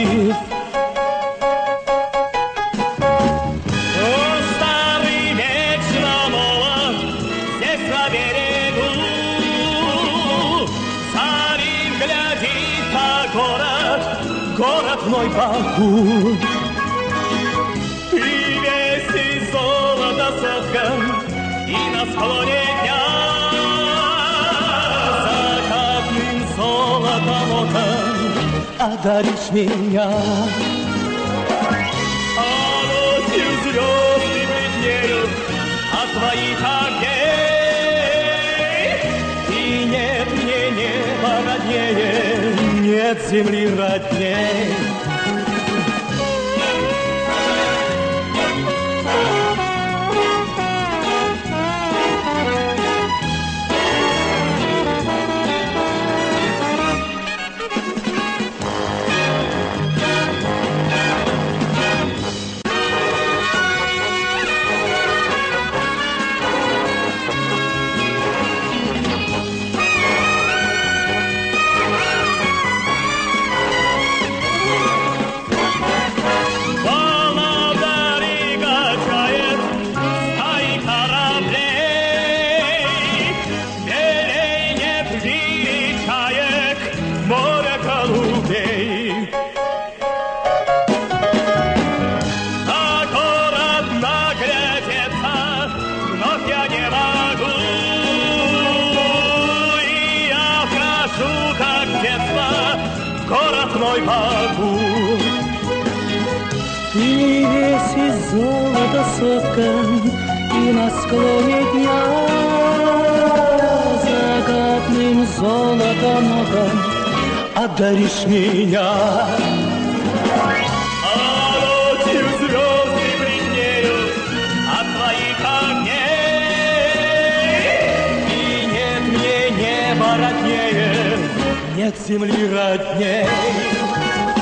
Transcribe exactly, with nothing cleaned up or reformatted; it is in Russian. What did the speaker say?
красив. Старый вечно молод здесь на берегу, за ним глядит на город, город мой Баку. Ты весь из золота соткан, и на склоне дня закатным золотом окон одаришь меня. А ночью звезды бледнеют от твоих огней, и нет мне неба роднее, нет земли родней. Мой Баку. Ты весь из золота соткан, и на склоне дня закатным золотом окон одаришь меня. А ночью звезды бледнеют от твоих огней, и нет мне неба роднее, нет земли родней.